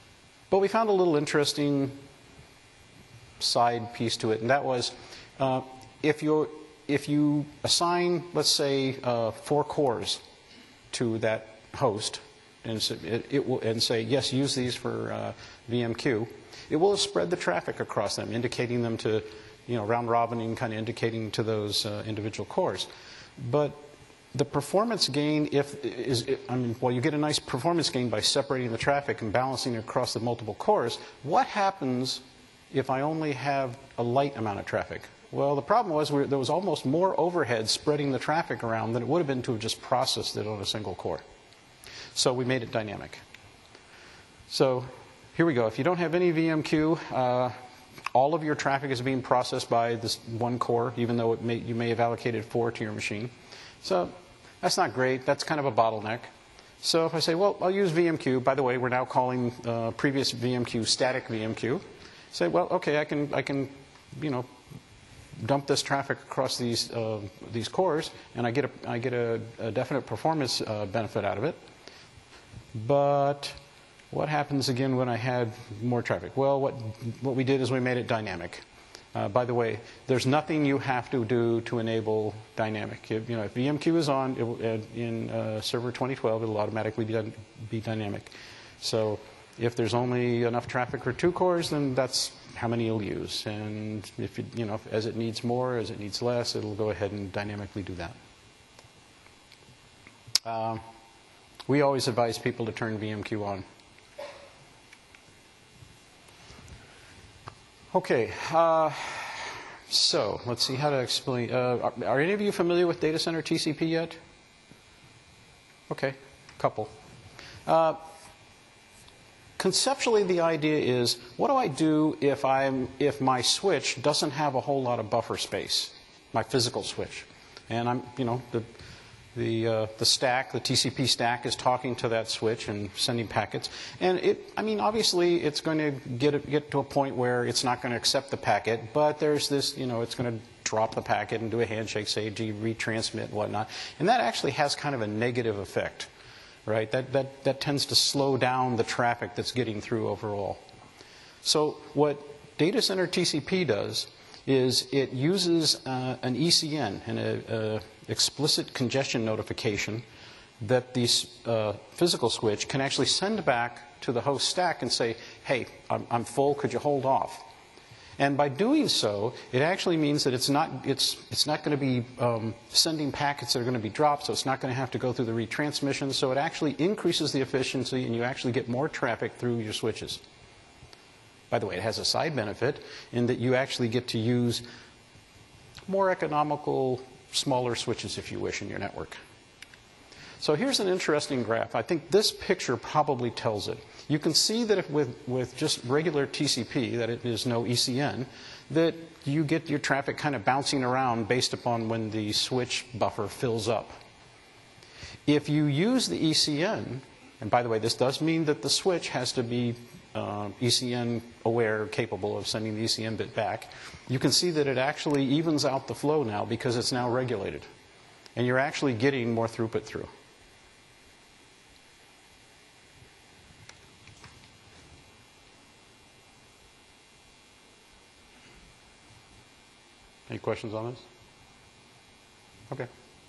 But we found a little interesting side piece to it, and that was uh, if, you're, if you assign, let's say, uh, four cores to that host, and so it, it will, and say, yes, use these for uh, V M Q, it will spread the traffic across them, indicating them to, you know, round robining, kind of indicating to those uh, individual cores. But the performance gain, if is, I mean, well, you get a nice performance gain by separating the traffic and balancing it across the multiple cores. What happens if I only have a light amount of traffic? Well, the problem was we, there was almost more overhead spreading the traffic around than it would have been to have just processed it on a single core. So we made it dynamic. So here we go. If you don't have any V M Q, uh, all of your traffic is being processed by this one core, even though it may, you may have allocated four to your machine. So that's not great. That's kind of a bottleneck. So if I say, well, I'll use V M Q. By the way, we're now calling uh, previous V M Q static V M Q. Say, well, okay, I can, I can, you know, dump this traffic across these uh, these cores, and I get a I get a, a definite performance uh, benefit out of it. But what happens again when I had more traffic? Well, what what we did is we made it dynamic. Uh, by the way, there's nothing you have to do to enable dynamic. If, you know, if V M Q is on it will, in uh, Server twenty twelve, it'll automatically be, done, be dynamic. So if there's only enough traffic for two cores, then that's how many you'll use. And if you, you know, if, as it needs more, as it needs less, it'll go ahead and dynamically do that. Uh, we always advise people to turn V M Q on. Okay, uh, so let's see how to explain. Uh, are, are any of you familiar with Data Center T C P yet? Okay, a couple. Uh, conceptually, the idea is, what do I do if I'm if my switch doesn't have a whole lot of buffer space, my physical switch, and I'm you know the the uh, the stack, the T C P stack, is talking to that switch and sending packets, and it I mean obviously it's going to get get to a point where it's not going to accept the packet, but there's this you know it's going to drop the packet and do a handshake, say G retransmit and whatnot, and that actually has kind of a negative effect. Right? That, that, that tends to slow down the traffic that's getting through overall. So what Data Center T C P does is it uses uh, an E C N, an a, a explicit congestion notification, that the uh, physical switch can actually send back to the host stack and say, hey, I'm, I'm full, could you hold off? And by doing so, it actually means that it's not, it's, it's not going to be um, sending packets that are going to be dropped, so it's not going to have to go through the retransmission. So it actually increases the efficiency, and you actually get more traffic through your switches. By the way, it has a side benefit in that you actually get to use more economical, smaller switches, if you wish, in your network. So here's an interesting graph. I think this picture probably tells it. You can see that if with, with just regular T C P, that it is no E C N, that you get your traffic kind of bouncing around based upon when the switch buffer fills up. If you use the E C N, and by the way, this does mean that the switch has to be uh, E C N aware, capable of sending the E C N bit back, you can see that it actually evens out the flow now because it's now regulated. And you're actually getting more throughput through. Any questions on this? Okay.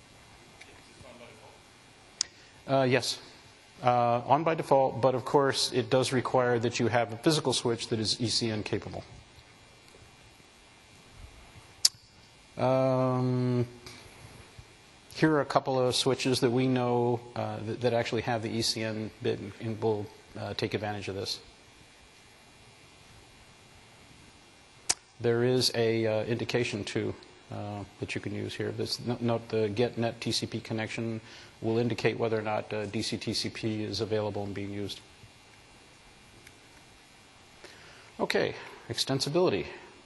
Uh, yes. Uh, on by default, but of course it does require that you have a physical switch that is E C N capable. Um, here are a couple of switches that we know uh, that, that actually have the E C N bit, and, and will uh, take advantage of this. There is a uh, indication too uh, that you can use here. This, note the GetNet T C P connection will indicate whether or not uh, D C T C P is available and being used. Okay, extensibility.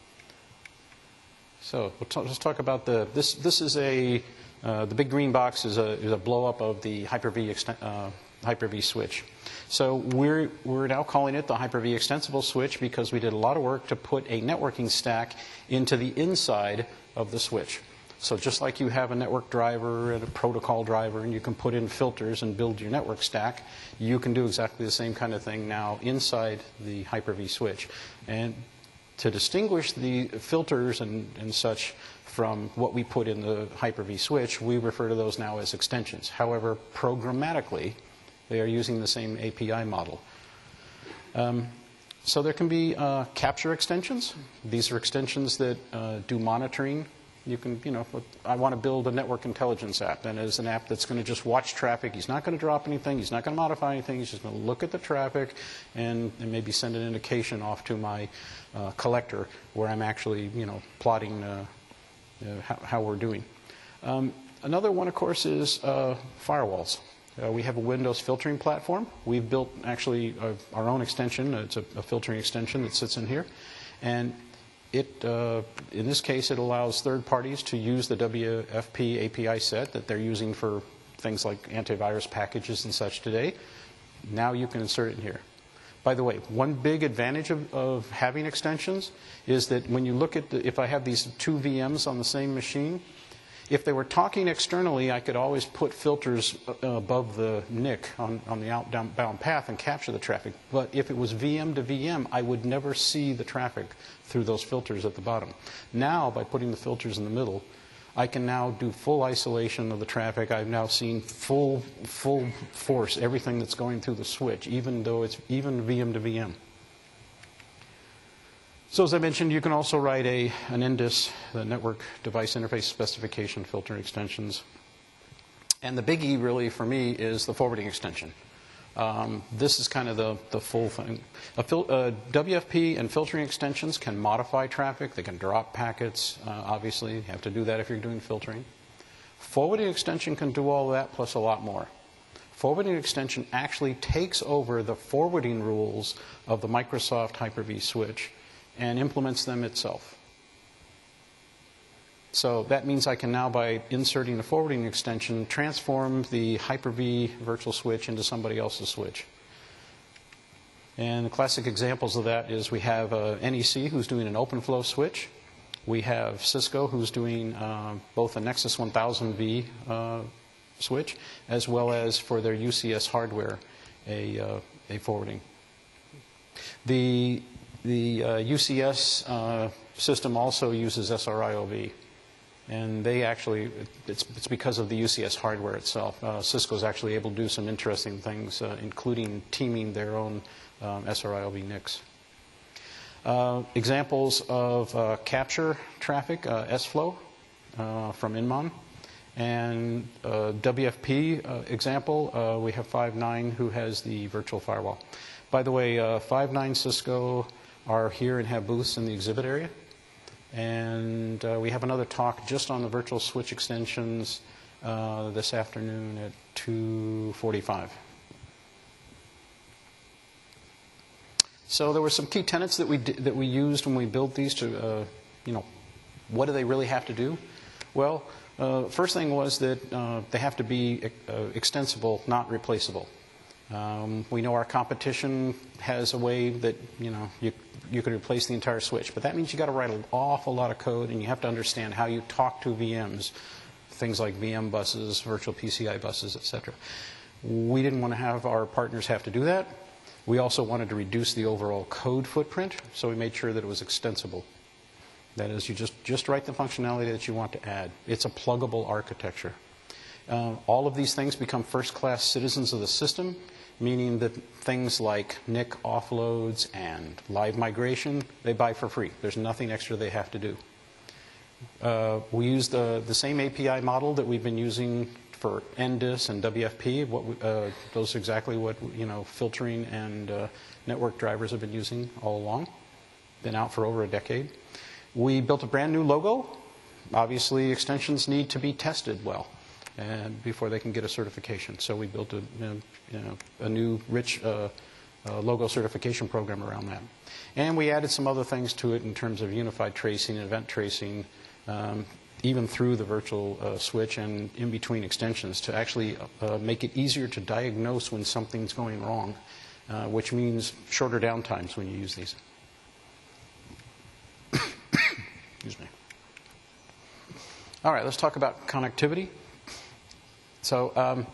So we'll talk, let's talk about the. This this is a uh, the big green box is a is a blow up of the Hyper-V exten, uh, Hyper-V switch. So we're, we're now calling it the Hyper-V extensible switch because we did a lot of work to put a networking stack into the inside of the switch. So just like you have a network driver and a protocol driver, and you can put in filters and build your network stack, you can do exactly the same kind of thing now inside the Hyper-V switch. And to distinguish the filters and, and such from what we put in the Hyper-V switch, we refer to those now as extensions. However, programmatically, they are using the same A P I model. Um, so there can be uh, capture extensions. These are extensions that uh, do monitoring. You can, you know, I want to build a network intelligence app, and it's an app that's going to just watch traffic. He's not going to drop anything. He's not going to modify anything. He's just going to look at the traffic and, and maybe send an indication off to my uh, collector where I'm actually, you know, plotting uh, uh, how, how we're doing. Um, another one, of course, is uh, firewalls. Uh, we have a Windows filtering platform. We've built actually uh, our own extension. It's a, a filtering extension that sits in here. And it, uh, in this case, it allows third parties to use the W F P A P I set that they're using for things like antivirus packages and such today. Now you can insert it in here. By the way, one big advantage of, of having extensions is that when you look at the, if I have these two V Ms on the same machine, if they were talking externally, I could always put filters above the N I C on, on the outbound path and capture the traffic. But if it was V M to V M, I would never see the traffic through those filters at the bottom. Now, by putting the filters in the middle, I can now do full isolation of the traffic. I've now seen full, full force, everything that's going through the switch, even though it's even V M to V M. So as I mentioned, you can also write a, an N D I S, the Network Device Interface Specification Filter Extensions. And the biggie really for me is the forwarding extension. Um, this is kind of the, the full thing. A fil uh, W F P and filtering extensions can modify traffic. They can drop packets, uh, obviously. You have to do that if you're doing filtering. Forwarding extension can do all that plus a lot more. Forwarding extension actually takes over the forwarding rules of the Microsoft Hyper-V switch and implements them itself. So that means I can now, by inserting a forwarding extension, transform the Hyper-V virtual switch into somebody else's switch. And the classic examples of that is we have uh, N E C, who's doing an OpenFlow switch. We have Cisco, who's doing uh, both a Nexus one thousand V uh, switch, as well as for their U C S hardware, a, uh, a forwarding. The The uh, U C S uh, system also uses S R I O V, and they actually, it's, it's because of the U C S hardware itself. Uh, Cisco is actually able to do some interesting things, uh, including teaming their own um, S R I O V N I Cs. Uh, examples of uh, capture traffic, uh, S Flow uh, from Inmon, and uh, W F P uh, example, uh, we have five nine who has the virtual firewall. By the way, uh, five nine Cisco are here and have booths in the exhibit area. And uh, we have another talk just on the virtual switch extensions uh, this afternoon at two forty-five. So there were some key tenets that we, d that we used when we built these to, uh, you know, what do they really have to do? Well, uh, first thing was that uh, they have to be uh, extensible, not replaceable. Um, we know our competition has a way that, you know, you, you could replace the entire switch. But that means you've got to write an awful lot of code, and you have to understand how you talk to V Ms, things like V M buses, virtual P C I buses, et cetera. We didn't want to have our partners have to do that. We also wanted to reduce the overall code footprint, so we made sure that it was extensible. That is, you just, just write the functionality that you want to add. It's a pluggable architecture. Uh, all of these things become first-class citizens of the system, meaning that things like N I C offloads and live migration, they buy for free. There's nothing extra they have to do. Uh, we use the, the same A P I model that we've been using for N D I S and W F P. What we, uh, those are exactly what, you know, filtering and uh, network drivers have been using all along. Been out for over a decade. We built a brand new logo. Obviously, extensions need to be tested well and before they can get a certification. So we built a, you know, a new rich uh, uh, logo certification program around that. And we added some other things to it in terms of unified tracing, event tracing, um, even through the virtual uh, switch and in between extensions to actually uh, make it easier to diagnose when something's going wrong, uh, which means shorter downtimes when you use these. Excuse me. All right, let's talk about connectivity. So, um,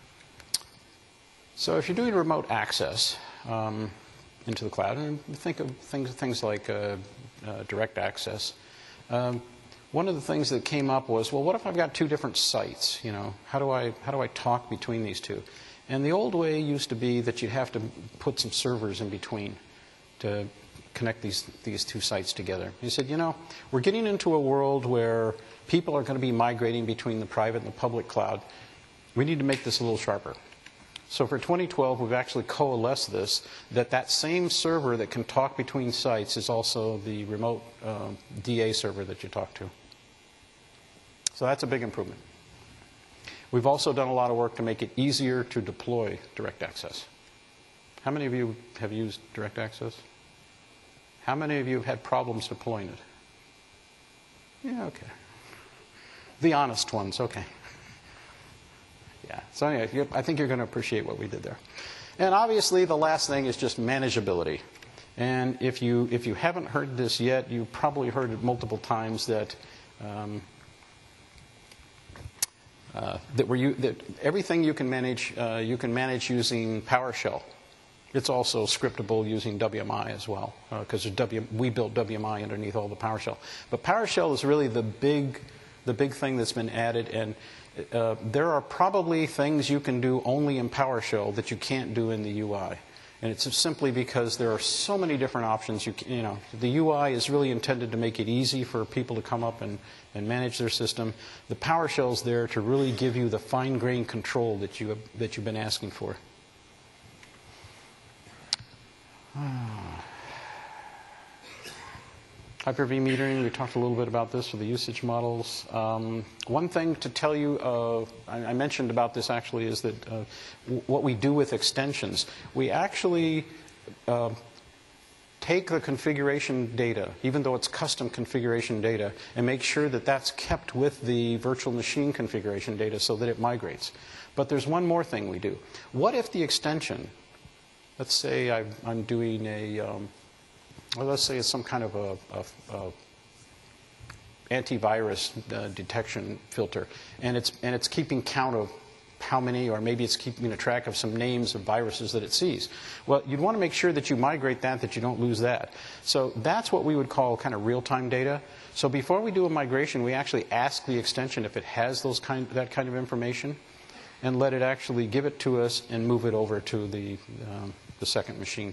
so if you're doing remote access um, into the cloud, and think of things, things like uh, uh, direct access, um, one of the things that came up was, well, what if I've got two different sites? You know, how do I how do I talk between these two? And the old way used to be that you'd have to put some servers in between to connect these these two sites together. He said, you know, we're getting into a world where people are going to be migrating between the private and the public cloud. We need to make this a little sharper. So for twenty twelve, we've actually coalesced this, that that same server that can talk between sites is also the remote uh, D A server that you talk to. So that's a big improvement. We've also done a lot of work to make it easier to deploy direct access. How many of you have used direct access? How many of you have had problems deploying it? Yeah, okay. The honest ones, okay. Yeah, so anyway, I think you're going to appreciate what we did there. And obviously, the last thing is just manageability. And if you, if you haven't heard this yet, you've probably heard it multiple times that, um, uh, that, we're, that everything you can manage, uh, you can manage using PowerShell. It's also scriptable using W M I as well, because uh, we built W M I underneath all the PowerShell. But PowerShell is really the big, the big thing that's been added, and uh, there are probably things you can do only in PowerShell that you can't do in the U I. And it's simply because there are so many different options. You, can, you know, the U I is really intended to make it easy for people to come up and, and manage their system. The PowerShell is there to really give you the fine-grained control that you have, that you've been asking for. Hyper-V metering, we talked a little bit about this for the usage models. Um, one thing to tell you, uh, I, I mentioned about this actually, is that uh, w what we do with extensions. We actually uh, take the configuration data, even though it's custom configuration data, and make sure that that's kept with the virtual machine configuration data so that it migrates. But there's one more thing we do. What if the extension, let's say I've, I'm doing a, um, well, let's say it's some kind of a, a, a antivirus uh, detection filter, and it's, and it's keeping count of how many, or maybe it's keeping a track of some names of viruses that it sees. Well, you'd want to make sure that you migrate that, that you don't lose that. So that's what we would call kind of real-time data. So before we do a migration, we actually ask the extension if it has those kind, that kind of information, and let it actually give it to us and move it over to the, um, the second machine.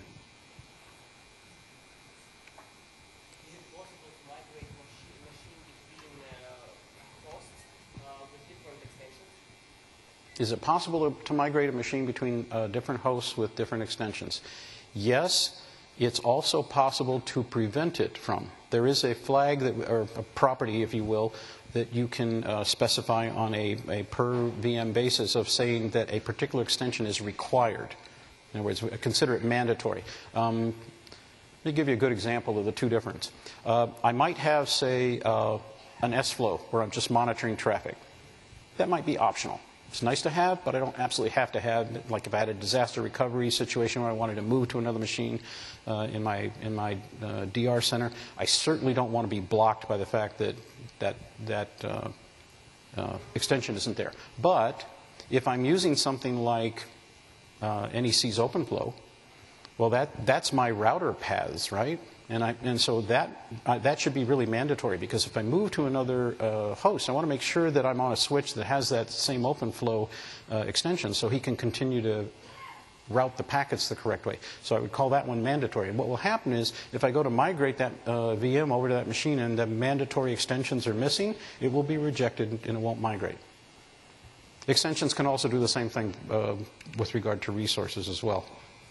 Is it possible to migrate machine, machine between uh, hosts uh, with different extensions? Is it possible to, to migrate a machine between uh, different hosts with different extensions? Yes. It's also possible to prevent it from. There is a flag, that, or a property, if you will, that you can uh, specify on a, a per V M basis of saying that a particular extension is required. In other words, consider it mandatory. Um, let me give you a good example of the two differences. Uh, I might have, say, uh, an S flow where I'm just monitoring traffic. That might be optional. It's nice to have, but I don't absolutely have to have. Like if I had a disaster recovery situation where I wanted to move to another machine uh, in my in my uh, D R center, I certainly don't want to be blocked by the fact that that that uh, uh, extension isn't there. But if I'm using something like uh, N E C's OpenFlow, well, that that's my router paths, right? And, I, and so that, uh, that should be really mandatory, because if I move to another uh, host, I want to make sure that I'm on a switch that has that same OpenFlow uh, extension so he can continue to route the packets the correct way. So I would call that one mandatory. And what will happen is if I go to migrate that uh, V M over to that machine and the mandatory extensions are missing, it will be rejected and it won't migrate. Extensions can also do the same thing uh, with regard to resources as well.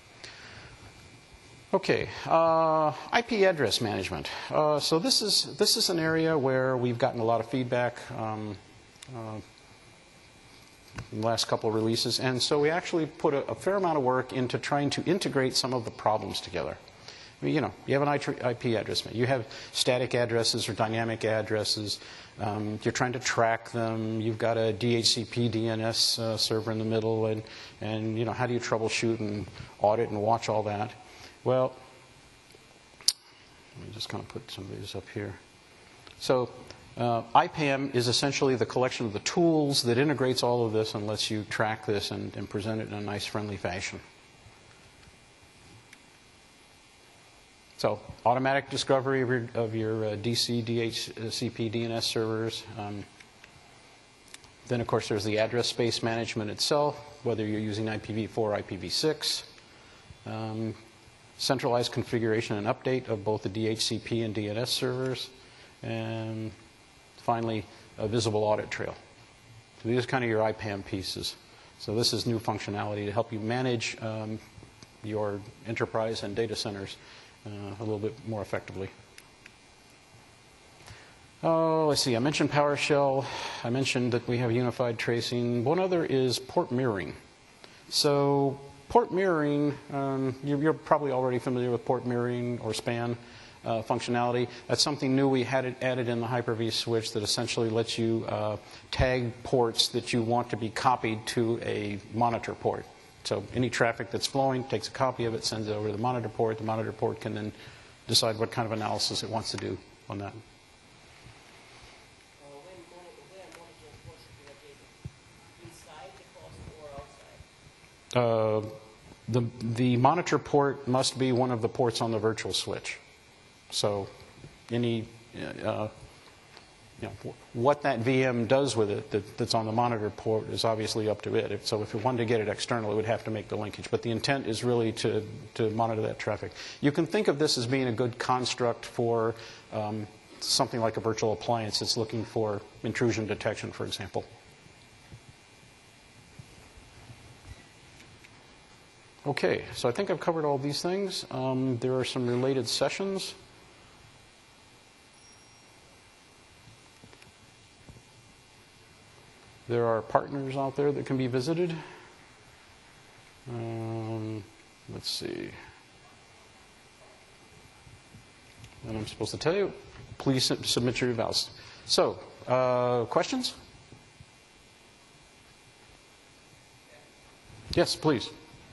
Okay, uh, I P address management. Uh, so this is this is an area where we've gotten a lot of feedback um, uh, in the last couple of releases, and so we actually put a, a fair amount of work into trying to integrate some of the problems together. I mean, you know, you have an I P address. You have static addresses or dynamic addresses. Um, you're trying to track them. You've got a D H C P D N S uh, server in the middle, and and you know, how do you troubleshoot and audit and watch all that? Well, let me just kind of put some of these up here. So Uh, I PAM is essentially the collection of the tools that integrates all of this and lets you track this and, and present it in a nice, friendly fashion. So, automatic discovery of your, of your uh, D C, D H C P, D N S servers. Um, then, of course, there's the address space management itself, whether you're using I P v four or I P v six. Um, centralized configuration and update of both the D H C P and D N S servers. And finally, a visible audit trail. So these are kind of your I PAM pieces. So this is new functionality to help you manage um, your enterprise and data centers uh, a little bit more effectively. Oh, let's see. I mentioned PowerShell. I mentioned that we have unified tracing. One other is port mirroring. So port mirroring, um, you're, you're probably already familiar with port mirroring or span uh, functionality. That's something new we had it added in the Hyper-V switch that essentially lets you uh, tag ports that you want to be copied to a monitor port. So any traffic that's flowing takes a copy of it, sends it over to the monitor port. The monitor port can then decide what kind of analysis it wants to do on that. Uh, the, the monitor port must be one of the ports on the virtual switch. So any, uh, you know, what that V M does with it that, that's on the monitor port is obviously up to it. If, so if it wanted to get it external, it would have to make the linkage. But the intent is really to, to monitor that traffic. You can think of this as being a good construct for um, something like a virtual appliance that's looking for intrusion detection, for example. Okay, so I think I've covered all these things. Um, there are some related sessions. There are partners out there that can be visited. Um, let's see. And I'm supposed to tell you, please submit your evals. So, uh, questions? Yes, please.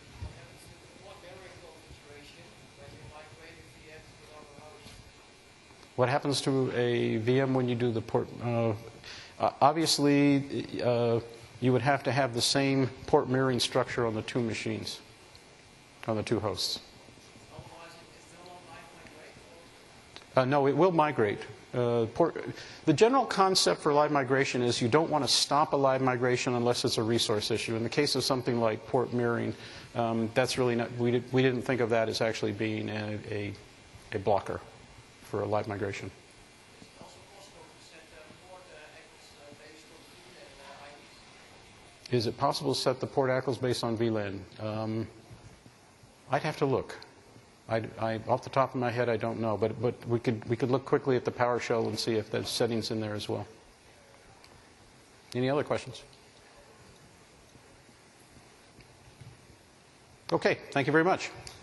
What happens to a V M when you do the port? Uh, uh, obviously, uh, you would have to have the same port mirroring structure on the two machines, on the two hosts. Uh, no, it will migrate. Uh, port, the general concept for live migration is you don't want to stop a live migration unless it's a resource issue. In the case of something like port mirroring, um, that's really not. We, did, we didn't think of that as actually being a, a, a blocker for a live migration. It's also possible to set uh, port uh, access uh, based on V LAN uh, I Ds. Is it possible to set the port A C Ls based on V LAN? Um, I'd have to look. I, I, off the top of my head, I don't know, but, but we could we could look quickly at the PowerShell and see if there's settings in there as well. Any other questions? Okay, thank you very much.